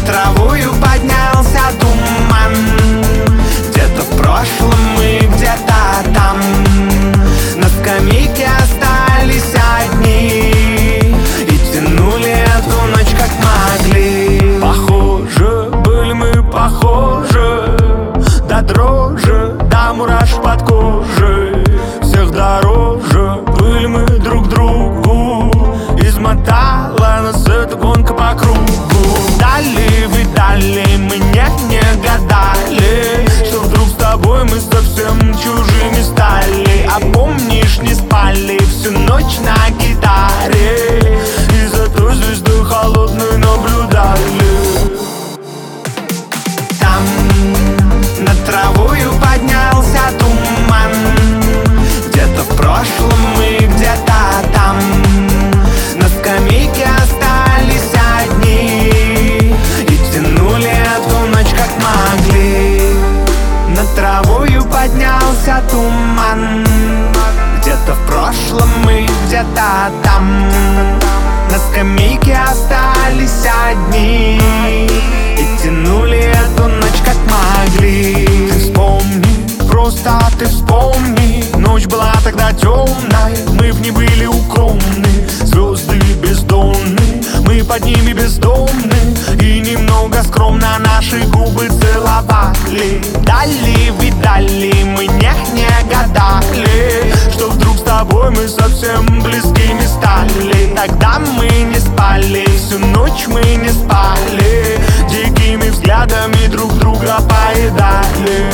травою поднялся туман. Где-то в прошлом мы где-то там. На скамейке остались одни и тянули эту ночь как могли. Похоже, были мы похожи, до дрожи, до мурашек под кожей. Всех дороже были мы друг другу. Измотала нас эта гонка по кругу. Дали, видали, мы не гадали, что вдруг с тобой мы совсем чужими стали. А помнишь, не спали всю ночь на гитаре, и за той звездой холодной наблюдали. Там над травою поднялся туман. Где-то в прошлом мы где-то там. На скамейке остались одни и тянули эту ночь как могли. Над травою поднялся туман. Где-то в прошлом мы где-то там. На скамейке остались одни и тянули эту ночь как могли. Ты вспомни, просто ты вспомни. Ночь была тогда темной, мы в ней были укромны. Звезды бездонны, мы под ними бездомны. И немного скромно наши губы целовали. Дали, видали, мы не гадали, что вдруг с тобой мы совсем близкими стали. Тогда мы не спали, всю ночь мы не спали, дикими взглядами друг друга поедали.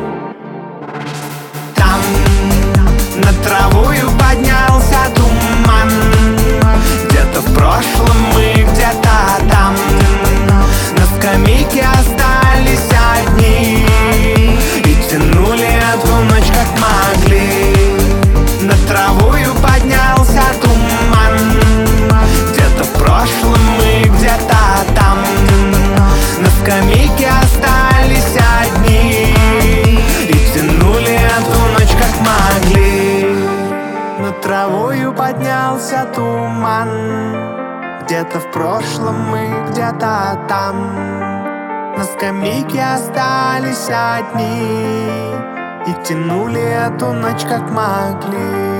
Там над травою поднялся туман. Где-то в прошлом мы где-то там. На скамейке остались одни и тянули эту ночь как могли. Над травою поднялся туман. Где-то в прошлом мы где-то там. На скамейке остались одни и тянули эту ночь как могли. Над травою поднялся туман. Где-то в прошлом мы где-то там. На скамейке остались одни и тянули эту ночь как могли.